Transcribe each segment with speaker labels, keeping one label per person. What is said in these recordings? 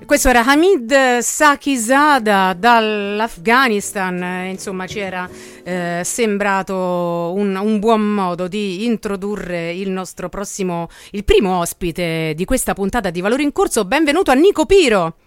Speaker 1: Questo era Hamid Sakizada dall'Afghanistan, insomma ci era sembrato un buon modo di introdurre il primo ospite di questa puntata di Valore in Corso. Benvenuto a Nico Piro.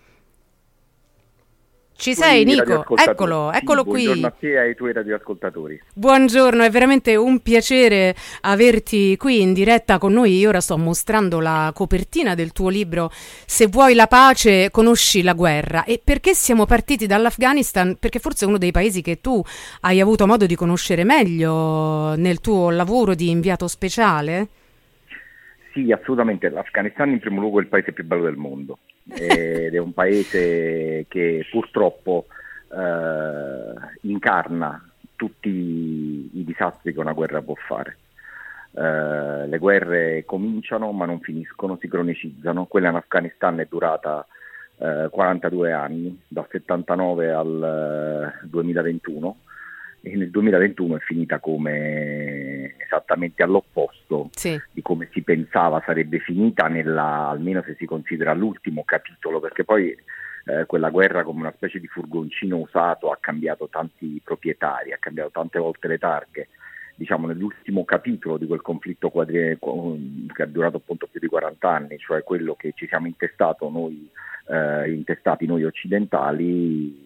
Speaker 1: Ci sei, Nico? Eccolo qui.
Speaker 2: Buongiorno a te e ai tuoi radioascoltatori.
Speaker 1: Buongiorno, è veramente un piacere averti qui in diretta con noi. Io ora sto mostrando la copertina del tuo libro Se vuoi la pace, conosci la guerra. E perché siamo partiti dall'Afghanistan? Perché forse è uno dei paesi che tu hai avuto modo di conoscere meglio nel tuo lavoro di inviato speciale?
Speaker 2: Sì, assolutamente. L'Afghanistan in primo luogo è il paese più bello del mondo. Ed è un paese che purtroppo incarna tutti i disastri che una guerra può fare. Le guerre cominciano ma non finiscono, si cronicizzano. Quella in Afghanistan è durata 42 anni, dal 79 al 2021, e nel 2021 è finita come esattamente all'opposto di come si pensava sarebbe finita, almeno se si considera l'ultimo capitolo, perché poi quella guerra, come una specie di furgoncino usato, ha cambiato tanti proprietari, ha cambiato tante volte le targhe. Diciamo, nell'ultimo capitolo di quel conflitto che ha durato appunto più di 40 anni, cioè quello che ci siamo intestati noi occidentali,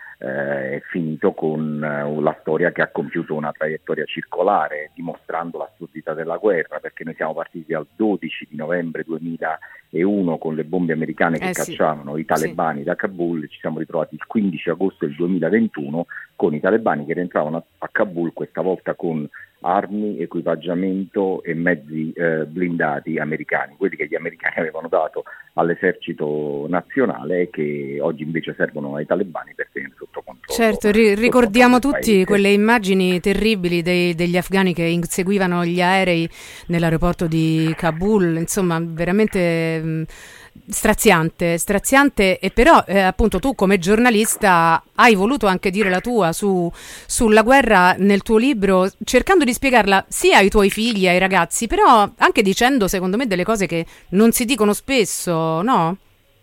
Speaker 2: è finito con la storia che ha compiuto una traiettoria circolare, dimostrando l'assurdità della guerra, perché noi siamo partiti dal 12 di novembre 2001 con le bombe americane che cacciavano i talebani da Kabul, ci siamo ritrovati il 15 agosto del 2021 con i talebani che rientravano a Kabul, questa volta con armi, equipaggiamento e mezzi blindati americani, quelli che gli americani avevano dato all'esercito nazionale e che oggi invece servono ai talebani per tenere sotto controllo.
Speaker 1: Certo, ricordiamo tutti quelle immagini terribili degli afghani che inseguivano gli aerei nell'aeroporto di Kabul, insomma veramente straziante, e però appunto tu come giornalista hai voluto anche dire la tua sulla guerra nel tuo libro, cercando di spiegarla sia ai tuoi figli, ai ragazzi, però anche dicendo secondo me delle cose che non si dicono spesso, no?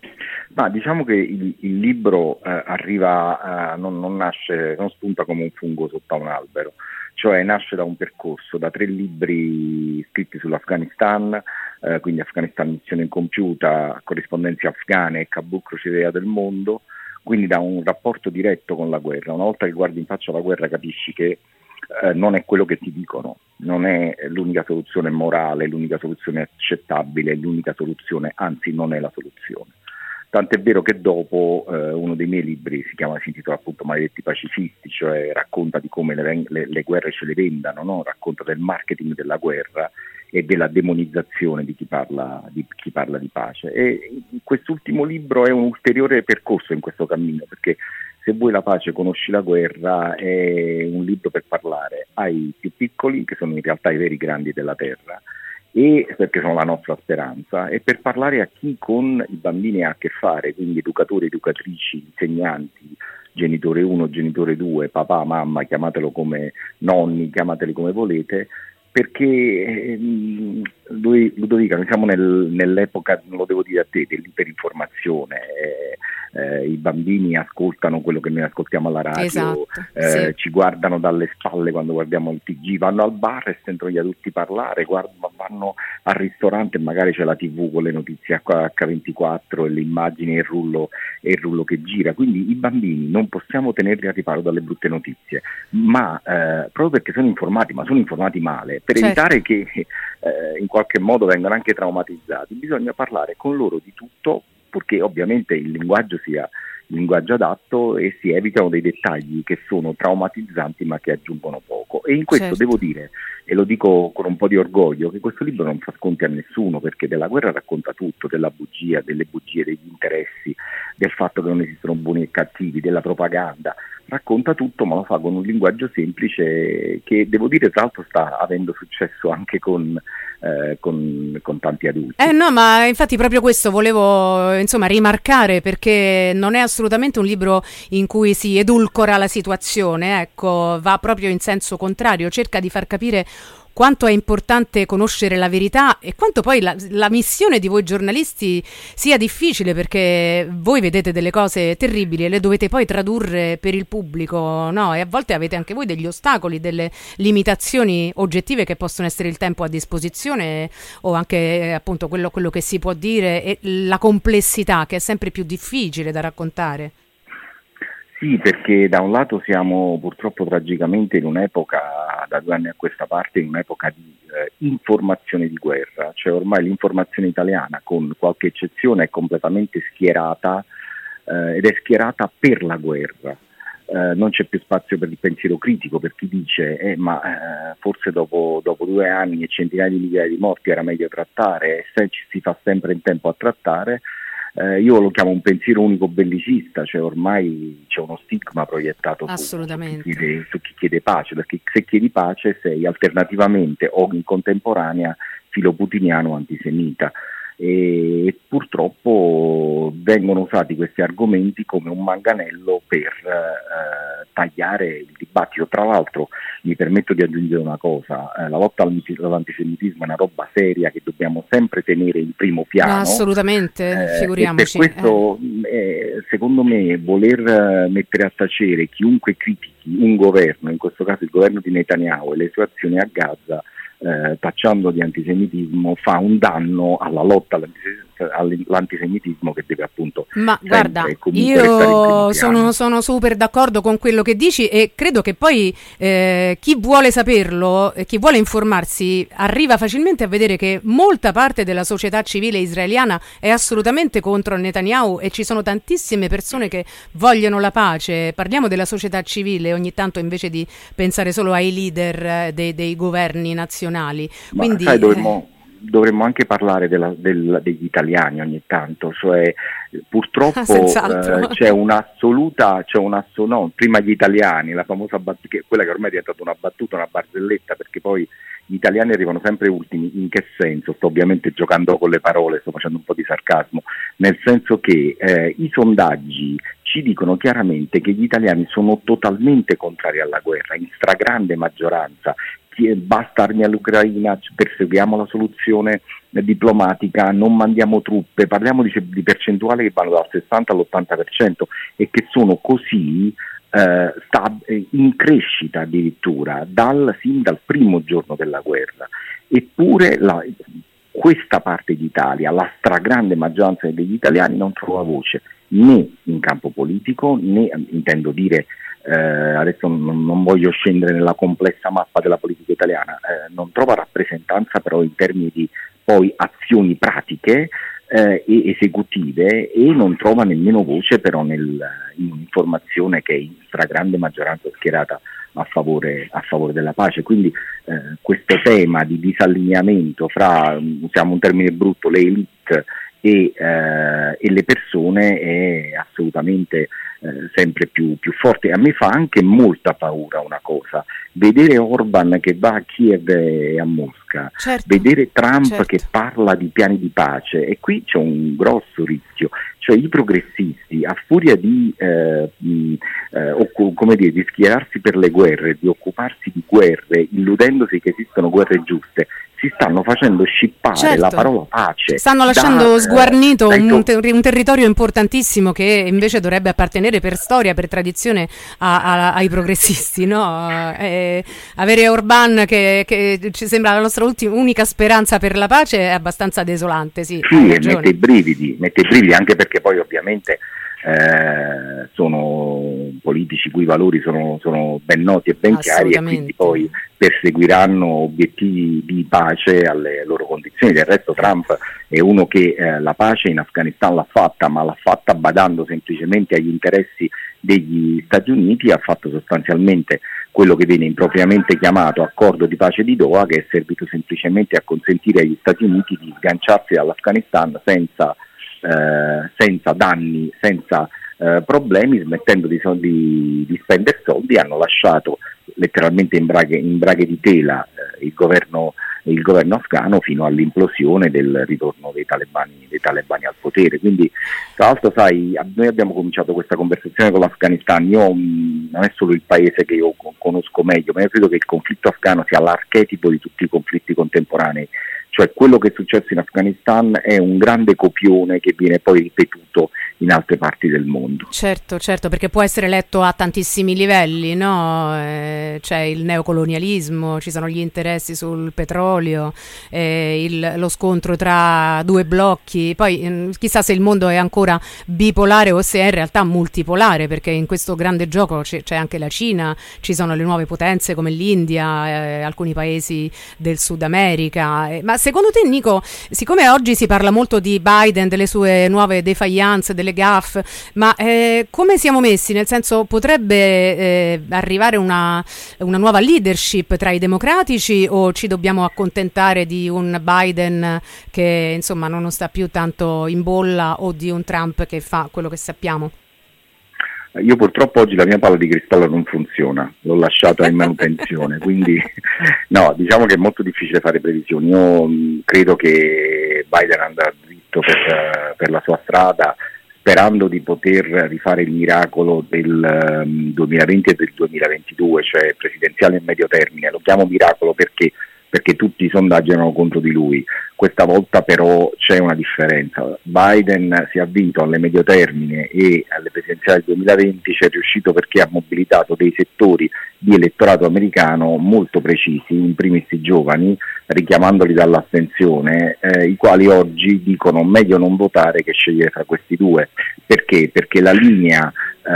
Speaker 2: Ma diciamo che il libro arriva, non spunta come un fungo sotto a un albero, cioè nasce da un percorso, da 3 libri scritti sull'Afghanistan, quindi Afghanistan missione incompiuta, corrispondenze afghane e Kabul crocevia del mondo, quindi da un rapporto diretto con la guerra. Una volta che guardi in faccia la guerra capisci che non è quello che ti dicono, non è l'unica soluzione morale, l'unica soluzione accettabile, l'unica soluzione, anzi non è la soluzione. Tant'è vero che dopo uno dei miei libri si intitola appunto Maledetti pacifisti, cioè racconta di come le guerre ce le vendano, no? Racconta del marketing della guerra e della demonizzazione di chi parla di pace. E quest'ultimo libro è un ulteriore percorso in questo cammino, perché Se vuoi la pace, conosci la guerra è un libro per parlare ai più piccoli, che sono in realtà i veri grandi della terra, e perché sono la nostra speranza, e per parlare a chi con i bambini ha a che fare, quindi educatori, educatrici, insegnanti, genitore 1, genitore 2, papà, mamma, chiamatelo come nonni, chiamateli come volete, perché Ludovica, noi siamo nell'epoca, non lo devo dire a te, dell'iperinformazione, i bambini ascoltano quello che noi ascoltiamo alla radio,
Speaker 1: esatto, sì.
Speaker 2: Ci guardano dalle spalle quando guardiamo il TG, vanno al bar e sentono gli adulti parlare, vanno al ristorante e magari c'è la TV con le notizie H24 e le immagini e il rullo che gira, quindi i bambini non possiamo tenerli al riparo dalle brutte notizie, ma proprio perché sono informati, ma sono informati male, per evitare che in qualche modo vengano anche traumatizzati, bisogna parlare con loro di tutto, purché ovviamente il linguaggio sia il linguaggio adatto e si evitano dei dettagli che sono traumatizzanti ma che aggiungono poco. E in questo devo dire, e lo dico con un po' di orgoglio, che questo libro non fa sconti a nessuno, perché della guerra racconta tutto, della bugia, delle bugie, degli interessi, del fatto che non esistono buoni e cattivi, della propaganda, racconta tutto, ma lo fa con un linguaggio semplice che, devo dire, tra l'altro sta avendo successo anche con tanti adulti.
Speaker 1: No, ma infatti proprio questo volevo rimarcare, perché non è assolutamente un libro in cui si edulcora la situazione, ecco, va proprio in senso contrario, cerca di far capire quanto è importante conoscere la verità e quanto poi la missione di voi giornalisti sia difficile, perché voi vedete delle cose terribili e le dovete poi tradurre per il pubblico, no? E a volte avete anche voi degli ostacoli, delle limitazioni oggettive che possono essere il tempo a disposizione o anche appunto quello che si può dire e la complessità che è sempre più difficile da raccontare.
Speaker 2: Sì, perché da un lato siamo purtroppo tragicamente in un'epoca, da 2 anni a questa parte, in un'epoca di informazione di guerra, cioè ormai l'informazione italiana, con qualche eccezione, è completamente schierata ed è schierata per la guerra. Non c'è più spazio per il pensiero critico, per chi dice forse dopo 2 anni e centinaia di migliaia di morti era meglio trattare, se ci si fa sempre in tempo a trattare. Io lo chiamo un pensiero unico bellicista, cioè ormai c'è uno stigma proiettato su chi chiede pace, perché se chiedi pace sei alternativamente o in contemporanea filoputiniano o antisemita. E purtroppo vengono usati questi argomenti come un manganello per tagliare il dibattito. Tra l'altro mi permetto di aggiungere una cosa, la lotta all'antisemitismo è una roba seria che dobbiamo sempre tenere in primo piano.
Speaker 1: Assolutamente, figuriamoci.
Speaker 2: E per questo secondo me voler mettere a tacere chiunque critichi un governo, in questo caso il governo di Netanyahu e le sue azioni a Gaza, tacciando di antisemitismo, fa un danno alla lotta all'antisemitismo che deve appunto.
Speaker 1: Ma guarda, io sono super d'accordo con quello che dici e credo che poi chi vuole saperlo, chi vuole informarsi, arriva facilmente a vedere che molta parte della società civile israeliana è assolutamente contro Netanyahu e ci sono tantissime persone che vogliono la pace. Parliamo della società civile ogni tanto invece di pensare solo ai leader dei governi nazionali. Quindi,
Speaker 2: sai, dovremmo anche parlare degli italiani ogni tanto, cioè purtroppo c'è un'assoluta, prima gli italiani, la famosa battuta, quella che ormai è diventata una battuta, una barzelletta, perché poi gli italiani arrivano sempre ultimi. In che senso? Sto ovviamente giocando con le parole, sto facendo un po' di sarcasmo, nel senso che i sondaggi ci dicono chiaramente che gli italiani sono totalmente contrari alla guerra, in stragrande maggioranza. Basta armi all'Ucraina, perseguiamo la soluzione diplomatica, non mandiamo truppe, parliamo di percentuali che vanno dal 60 all'80% e che sono così in crescita addirittura sin dal primo giorno della guerra. Eppure questa parte d'Italia, la stragrande maggioranza degli italiani, non trova voce né in campo politico né, intendo dire, adesso non voglio scendere nella complessa mappa della politica italiana, non trova rappresentanza però in termini di poi azioni pratiche e esecutive, e non trova nemmeno voce però in un'informazione che è in stragrande maggioranza schierata a favore della pace. Quindi questo tema di disallineamento fra, usiamo un termine brutto, le elite e le persone è assolutamente sempre più forte. A me fa anche molta paura una cosa, vedere Orban che va a Kiev e a Mosca, vedere Trump che parla di piani di pace, e qui c'è un grosso rischio, cioè i progressisti, a furia di di schierarsi per le guerre, di occuparsi di guerre, illudendosi che esistono guerre giuste, si stanno facendo scippare la parola pace.
Speaker 1: Stanno lasciando sguarnito un territorio importantissimo che invece dovrebbe appartenere per storia, per tradizione ai progressisti, no? Avere Orban che ci sembra la nostra unica speranza per la pace è abbastanza desolante, sì.
Speaker 2: Sì, mette i brividi anche perché poi ovviamente sono politici cui i valori sono ben noti e ben chiari, e quindi poi perseguiranno obiettivi di pace alle loro condizioni. Del resto Trump è uno che la pace in Afghanistan l'ha fatta, ma l'ha fatta badando semplicemente agli interessi degli Stati Uniti. Ha fatto sostanzialmente quello che viene impropriamente chiamato accordo di pace di Doha, che è servito semplicemente a consentire agli Stati Uniti di sganciarsi dall'Afghanistan senza danni, senza problemi, smettendo di spendere soldi. Hanno lasciato letteralmente in braghe di tela il governo il governo afghano fino all'implosione del ritorno dei talebani al potere. Quindi, tra l'altro, sai, noi abbiamo cominciato questa conversazione con l'Afghanistan. Non è solo il paese che io conosco meglio, ma io credo che il conflitto afghano sia l'archetipo di tutti i conflitti contemporanei. Cioè, quello che è successo in Afghanistan è un grande copione che viene poi ripetuto in altre parti del mondo.
Speaker 1: Certo, perché può essere letto a tantissimi livelli, no? C'è il neocolonialismo, ci sono gli interessi sul petrolio, lo scontro tra due blocchi, poi chissà se il mondo è ancora bipolare o se è in realtà multipolare, perché in questo grande gioco c'è anche la Cina, ci sono le nuove potenze come l'India, alcuni paesi del Sud America. Ma secondo te, Nico, siccome oggi si parla molto di Biden, delle sue nuove defiance, delle gaffe, ma come siamo messi? Nel senso, potrebbe arrivare una nuova leadership tra i democratici, o ci dobbiamo accontentare di un Biden che insomma non sta più tanto in bolla, o di un Trump che fa quello che sappiamo?
Speaker 2: Io purtroppo oggi la mia palla di cristallo non funziona, l'ho lasciata in manutenzione, quindi no, diciamo che è molto difficile fare previsioni. Io credo che Biden andrà dritto per la sua strada, sperando di poter rifare il miracolo del 2020 e del 2022, cioè presidenziale a medio termine. Lo chiamo miracolo perché tutti i sondaggi erano contro di lui. Questa volta però c'è una differenza. Biden si è vinto alle medio termine e alle presidenziali del 2020 ci è riuscito perché ha mobilitato dei settori di elettorato americano molto precisi, in primis i giovani, richiamandoli dall'astensione, i quali oggi dicono meglio non votare che scegliere fra questi due. Perché? Perché la linea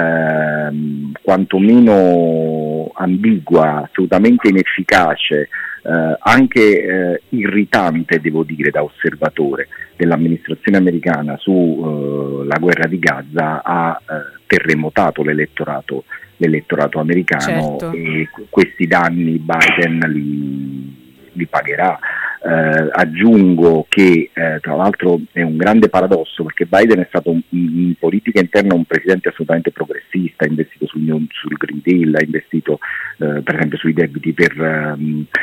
Speaker 2: quantomeno ambigua, assolutamente inefficace, anche irritante, devo dire, da osservatore dell'amministrazione americana la guerra di Gaza ha terremotato l'elettorato americano, certo. E questi danni Biden li pagherà. Aggiungo che tra l'altro è un grande paradosso, perché Biden è stato in politica interna un presidente assolutamente progressista, ha investito sul Green Deal, ha investito per esempio sui debiti per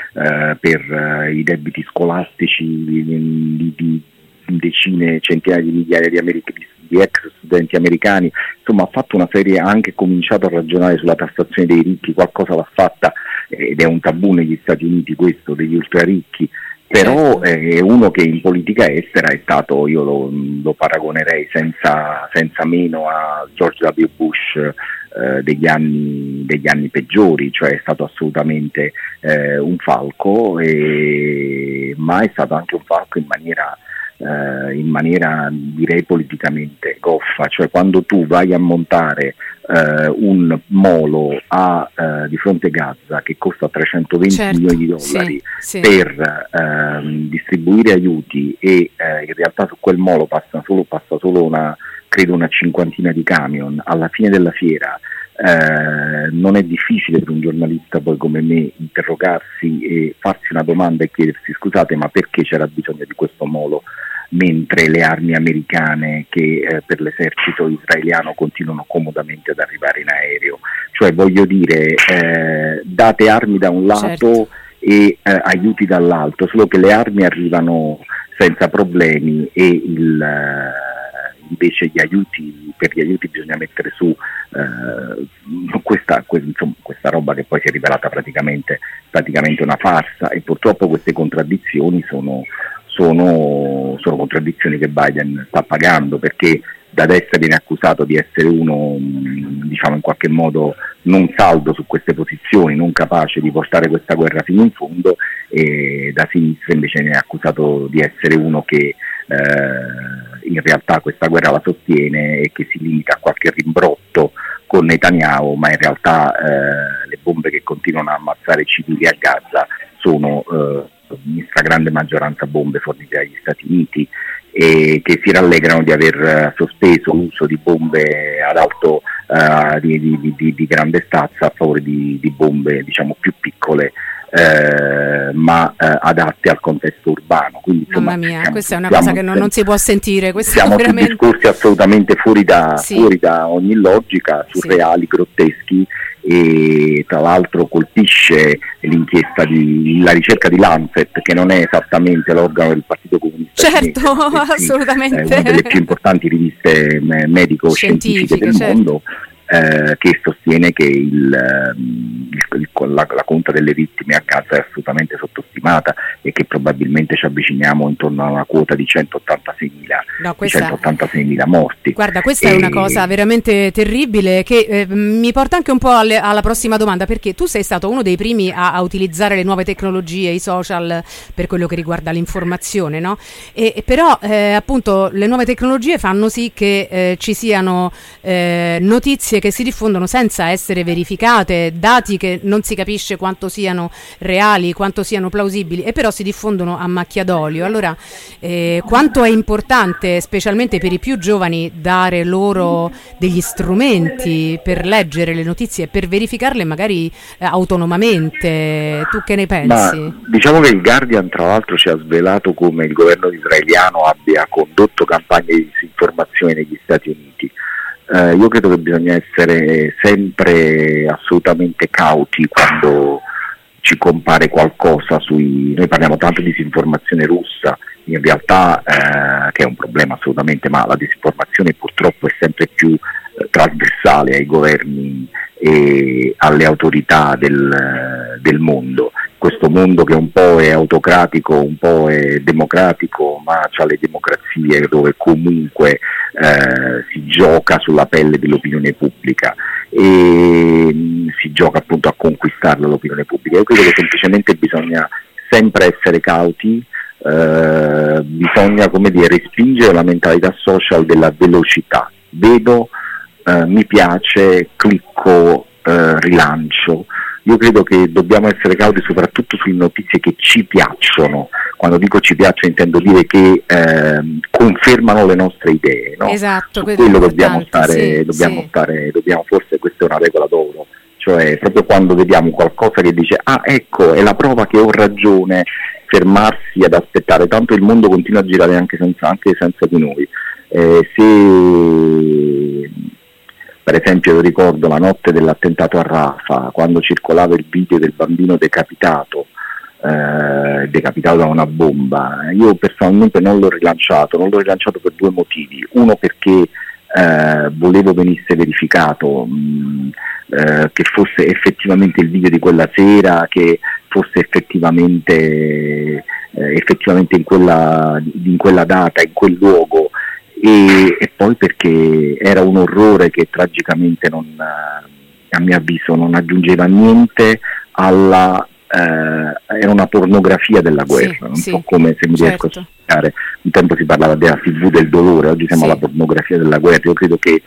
Speaker 2: i debiti scolastici di decine, centinaia di migliaia di ex studenti americani. Insomma, ha fatto una serie, ha anche cominciato a ragionare sulla tassazione dei ricchi, qualcosa l'ha fatta, ed è un tabù negli Stati Uniti questo, degli ultra ricchi. Però è uno che in politica estera è stato, io lo paragonerei senza meno a George W. Bush degli anni peggiori, cioè è stato assolutamente un falco, ma è stato anche un falco in maniera direi politicamente goffa. Cioè, quando tu vai a montare un molo di fronte a Gaza che costa 320
Speaker 1: certo,
Speaker 2: milioni di dollari
Speaker 1: sì.
Speaker 2: per distribuire aiuti, e in realtà su quel molo passa solo una cinquantina di camion, alla fine della fiera non è difficile per un giornalista poi come me interrogarsi e farsi una domanda e chiedersi: scusate, ma perché c'era bisogno di questo molo, mentre le armi americane che per l'esercito israeliano continuano comodamente ad arrivare in aereo? Cioè, voglio dire, date armi da un lato, certo, e aiuti dall'altro, solo che le armi arrivano senza problemi e invece per gli aiuti bisogna mettere su questa roba che poi si è rivelata praticamente una farsa, e purtroppo queste contraddizioni sono contraddizioni che Biden sta pagando, perché da destra viene accusato di essere uno, diciamo, in qualche modo non saldo su queste posizioni, non capace di portare questa guerra fino in fondo, e da sinistra invece viene accusato di essere uno che in realtà questa guerra la sostiene e che si limita a qualche rimbrotto con Netanyahu, ma in realtà le bombe che continuano a ammazzare civili a Gaza sono in stragrande maggioranza bombe fornite dagli Stati Uniti, e che si rallegrano di aver sospeso l'uso di bombe ad alto di grande stazza a favore di bombe, diciamo, più piccole, ma adatte al contesto urbano. Quindi, insomma,
Speaker 1: mamma mia, questa è una cosa che non si può sentire.
Speaker 2: Siamo
Speaker 1: veramente
Speaker 2: su discorsi assolutamente fuori da ogni logica, surreali, grotteschi, e tra l'altro colpisce l'inchiesta la ricerca di Lancet, che non è esattamente l'organo del Partito Comunista
Speaker 1: certo,
Speaker 2: cinese,
Speaker 1: assolutamente,
Speaker 2: una delle più importanti riviste medico-scientifiche del mondo, che sostiene che la conta delle vittime a Gaza è assolutamente sottostimata e che probabilmente ci avviciniamo intorno a una quota di 186.000 morti.
Speaker 1: Guarda, questa è una cosa veramente terribile che mi porta anche un po' alla prossima domanda, perché tu sei stato uno dei primi a utilizzare le nuove tecnologie, i social, per quello che riguarda l'informazione, no? Però appunto le nuove tecnologie fanno sì che ci siano notizie che si diffondono senza essere verificate, dati che non si capisce quanto siano reali, quanto siano plausibili, e però si diffondono a macchia d'olio. Allora, quanto è importante, specialmente per i più giovani, dare loro degli strumenti per leggere le notizie e per verificarle magari autonomamente. Tu che ne pensi?
Speaker 2: Ma diciamo che il Guardian tra l'altro ci ha svelato come il governo israeliano abbia condotto campagne di disinformazione negli Stati Uniti. Io credo che bisogna essere sempre assolutamente cauti quando ci compare qualcosa noi parliamo tanto di disinformazione russa, in realtà che è un problema assolutamente, ma la disinformazione purtroppo è sempre più trasversale ai governi e alle autorità del mondo. Questo mondo che un po' è autocratico, un po' è democratico, ma c'ha le democrazie dove comunque si gioca sulla pelle dell'opinione pubblica e si gioca appunto a conquistarla l'opinione pubblica. Io credo che semplicemente bisogna sempre essere cauti, bisogna respingere la mentalità social della velocità. Vedo, mi piace, clicco, rilancio. Io credo che dobbiamo essere cauti soprattutto sulle notizie che ci piacciono. Quando dico ci piacciono intendo dire che confermano le nostre idee, no?
Speaker 1: Esatto,
Speaker 2: su quello dobbiamo stare, forse questa è una regola d'oro, cioè proprio quando vediamo qualcosa che dice ecco, è la prova che ho ragione, fermarsi ad aspettare, tanto il mondo continua a girare anche senza di noi. Se per esempio io ricordo la notte dell'attentato a Rafah, quando circolava il video del bambino decapitato da una bomba, io personalmente non l'ho rilanciato per due motivi. Uno, perché volevo venisse verificato che fosse effettivamente il video di quella sera, che fosse effettivamente in quella data, in quel luogo, e poi perché era un orrore che tragicamente a mio avviso non aggiungeva niente era una pornografia della guerra, non so come, se mi riesco a spiegare. Un tempo si parlava della TV del dolore, oggi siamo alla pornografia della guerra. Io credo che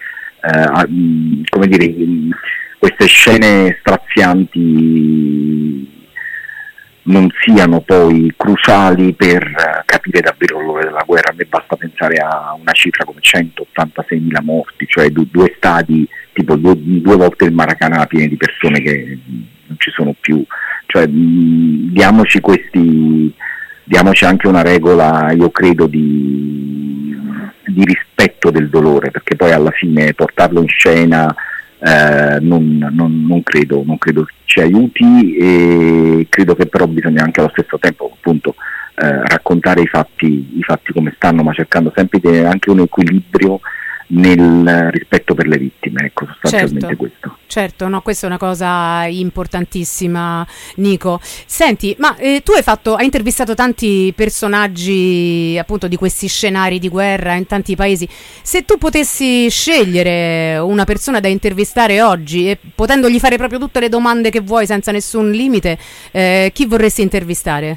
Speaker 2: queste scene strazianti non siano poi cruciali per capire davvero l'orrore della guerra. A me basta pensare a una cifra come 186.000 morti, cioè due stadi, tipo due volte il Maracanã pieni di persone che non ci sono più. Cioè, diamoci anche una regola, io credo, di rispetto del dolore, perché poi alla fine portarlo in scena non credo ci aiuti, e credo che però bisogna anche allo stesso tempo appunto raccontare i fatti come stanno, ma cercando sempre di avere anche un equilibrio nel rispetto per le vittime, ecco, sostanzialmente questo.
Speaker 1: Certo, no, questa è una cosa importantissima, Nico. Senti, ma tu hai intervistato tanti personaggi appunto di questi scenari di guerra in tanti paesi. Se tu potessi scegliere una persona da intervistare oggi e potendogli fare proprio tutte le domande che vuoi senza nessun limite, chi vorresti intervistare?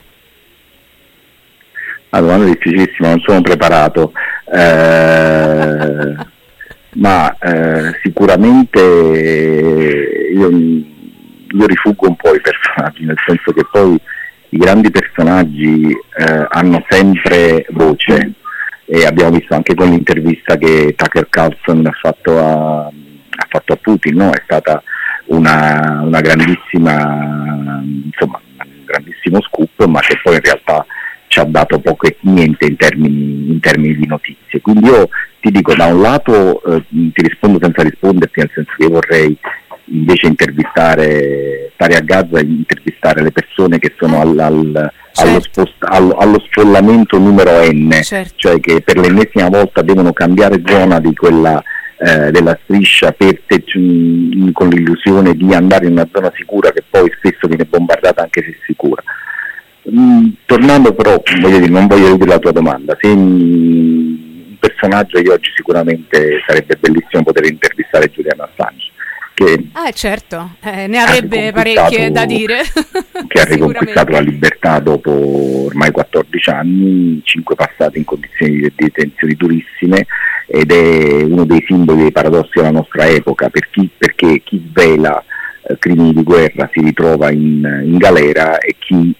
Speaker 2: La domanda è difficilissima, non sono preparato, ma sicuramente io rifuggo un po' i personaggi, nel senso che poi i grandi personaggi hanno sempre voce, e abbiamo visto anche con l'intervista che Tucker Carlson ha fatto a Putin, no? È stata una grandissima, insomma, un grandissimo scoop, ma che poi in realtà ci ha dato poco e niente in termini di notizie. Quindi io ti dico, da un lato ti rispondo senza risponderti, nel senso che io vorrei invece stare a Gaza e intervistare le persone che sono allo sfollamento numero N,
Speaker 1: certo.
Speaker 2: Cioè che per l'ennesima volta devono cambiare zona di quella della striscia con l'illusione di andare in una zona sicura che poi spesso viene bombardata anche se sicura. Tornando però, non voglio dire la tua domanda, se un personaggio di oggi sicuramente sarebbe bellissimo poter intervistare Julian Assange, che
Speaker 1: certo, ne avrebbe parecchie da dire.
Speaker 2: Che ha riconquistato la libertà dopo ormai 14 anni, 5 passati in condizioni di detenzione durissime, ed è uno dei simboli dei paradossi della nostra epoca, perché chi svela crimini di guerra si ritrova in galera, e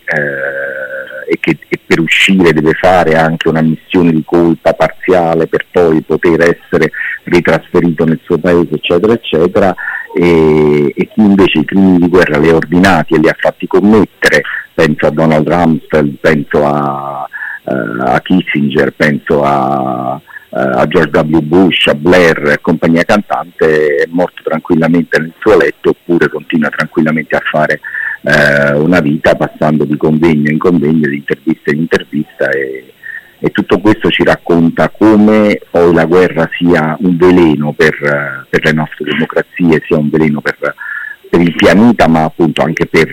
Speaker 2: che per uscire deve fare anche un'ammissione di colpa parziale per poi poter essere ritrasferito nel suo paese, eccetera eccetera, e chi invece i crimini di guerra li ha ordinati e li ha fatti commettere, penso a Donald Rumsfeld, penso a Kissinger, penso a George W. Bush, a Blair e compagnia cantante, è morto tranquillamente nel suo letto, oppure continua tranquillamente a fare una vita passando di convegno in convegno, di intervista in intervista, e tutto questo ci racconta come poi la guerra sia un veleno per le nostre democrazie, sia un veleno per il pianeta, ma appunto anche per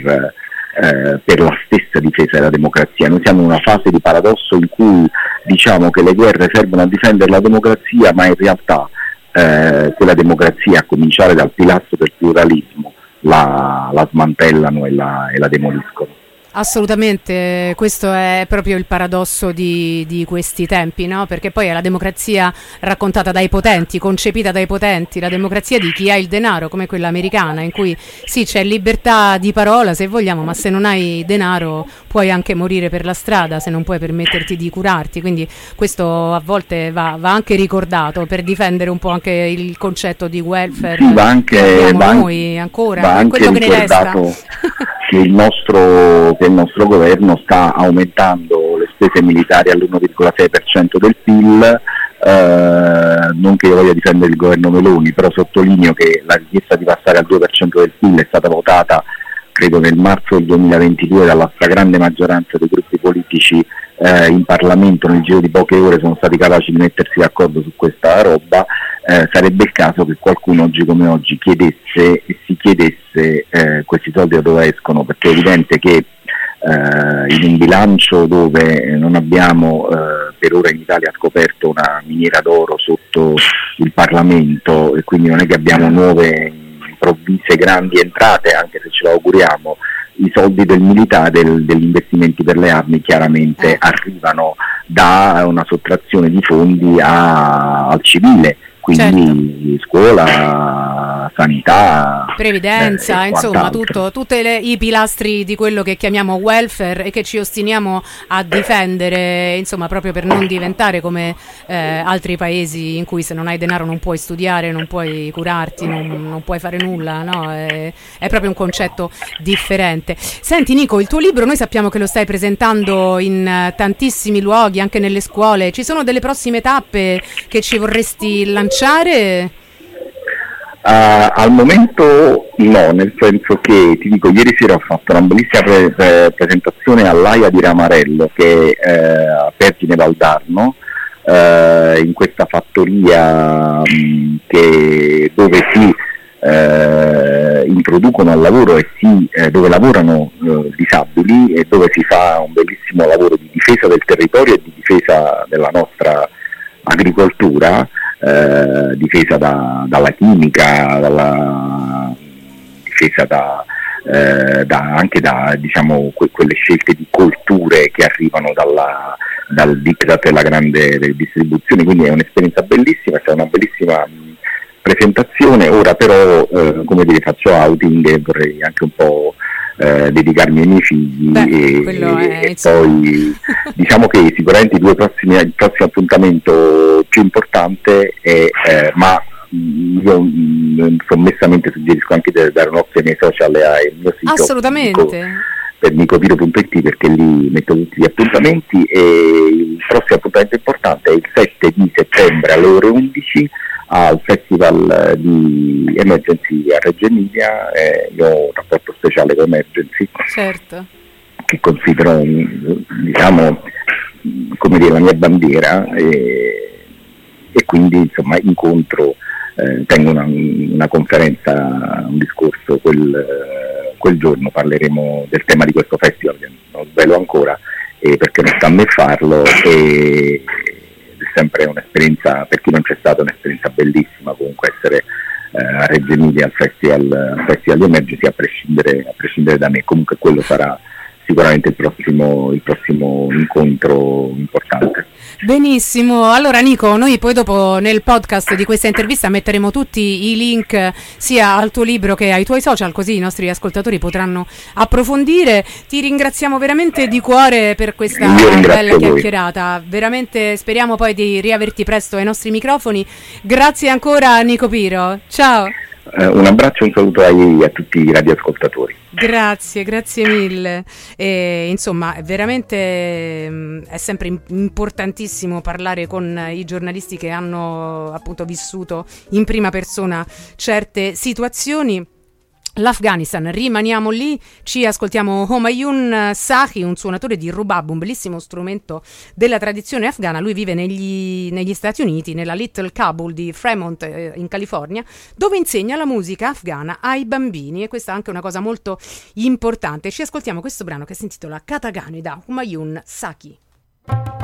Speaker 2: la stessa difesa della democrazia. Noi siamo in una fase di paradosso in cui diciamo che le guerre servono a difendere la democrazia, ma in realtà quella democrazia, a cominciare dal pilastro del pluralismo, la smantellano e la demoliscono.
Speaker 1: Assolutamente, questo è proprio il paradosso di questi tempi, no? Perché poi è la democrazia raccontata dai potenti, concepita dai potenti, la democrazia di chi ha il denaro, come quella americana, in cui sì, c'è libertà di parola se vogliamo, ma se non hai denaro puoi anche morire per la strada se non puoi permetterti di curarti, quindi questo a volte va anche ricordato per difendere un po' anche il concetto di welfare.
Speaker 2: Sì, va anche
Speaker 1: quello che ne resta.
Speaker 2: Che il nostro governo sta aumentando le spese militari all'1,6% del PIL, non che io voglia difendere il governo Meloni, però sottolineo che la richiesta di passare al 2% del PIL è stata votata credo nel marzo del 2022 dalla stragrande maggioranza dei gruppi politici in Parlamento. Nel giro di poche ore sono stati capaci di mettersi d'accordo su questa roba. Sarebbe il caso che qualcuno oggi come oggi si chiedesse questi soldi da dove escono, perché è evidente che in un bilancio dove non abbiamo per ora in Italia scoperto una miniera d'oro sotto il Parlamento, e quindi non è che abbiamo nuove improvvise grandi entrate, anche se ce lo auguriamo, i soldi del militare, degli investimenti per le armi chiaramente arrivano da una sottrazione di fondi al civile, quindi certo. Scuola, sanità,
Speaker 1: previdenza, insomma tutti i pilastri di quello che chiamiamo welfare e che ci ostiniamo a difendere, insomma, proprio per non diventare come altri paesi in cui se non hai denaro non puoi studiare, non puoi curarti, non puoi fare nulla, no? È proprio un concetto differente. Senti Nico, il tuo libro noi sappiamo che lo stai presentando in tantissimi luoghi, anche nelle scuole. Ci sono delle prossime tappe che ci vorresti lanciare?
Speaker 2: Al momento no, nel senso che ti dico, ieri sera ho fatto una bellissima presentazione all'AIA di Ramarello, che è a Pergine Valdarno, in questa fattoria dove si introducono al lavoro dove lavorano disabili, e dove si fa un bellissimo lavoro di difesa del territorio e di difesa della nostra agricoltura, difesa dalla chimica, difesa anche da diciamo quelle scelte di colture che arrivano dal diktat della grande distribuzione. Quindi è un'esperienza bellissima, è stata una bellissima presentazione. Ora però faccio outing e vorrei anche un po' dedicarmi ai miei figli, e poi diciamo che sicuramente il prossimo appuntamento più importante è ma io sommessamente suggerisco anche di dare un occhio ai miei social e al mio sito,
Speaker 1: assolutamente,
Speaker 2: per nicopiro.it, perché lì metto tutti gli appuntamenti, e il prossimo appuntamento importante è il 7 di settembre alle ore 11 al Festival di Emergency a Reggio Emilia. Io ho un rapporto speciale con Emergency,
Speaker 1: certo, che
Speaker 2: considero, diciamo, come dire, la mia bandiera, e quindi insomma incontro, tengo una conferenza, un discorso quel giorno, parleremo del tema di questo festival che non svelo ancora, perché non sta a me farlo, ed è sempre un'esperienza, per chi non c'è stata, un'esperienza bellissima comunque essere a Reggio Emilia al Festival di Emergency, a prescindere da me. Comunque quello sarà sicuramente il prossimo incontro importante.
Speaker 1: Benissimo, allora Nico, noi poi dopo nel podcast di questa intervista metteremo tutti i link sia al tuo libro che ai tuoi social, così i nostri ascoltatori potranno approfondire. Ti ringraziamo veramente di cuore per questa bella chiacchierata, veramente speriamo poi di riaverti presto ai nostri microfoni. Grazie ancora Nico Piro, ciao.
Speaker 2: Un abbraccio e un saluto a tutti i radioascoltatori.
Speaker 1: Grazie mille. Insomma, veramente è sempre importantissimo parlare con i giornalisti che hanno appunto vissuto in prima persona certe situazioni. L'Afghanistan, rimaniamo lì, ci ascoltiamo Humayun Sahi, un suonatore di rubab, un bellissimo strumento della tradizione afghana. Lui vive negli Stati Uniti, nella Little Kabul di Fremont in California, dove insegna la musica afghana ai bambini, e questa è anche una cosa molto importante. Ci ascoltiamo questo brano che si intitola Katagani da Humayun Sahi.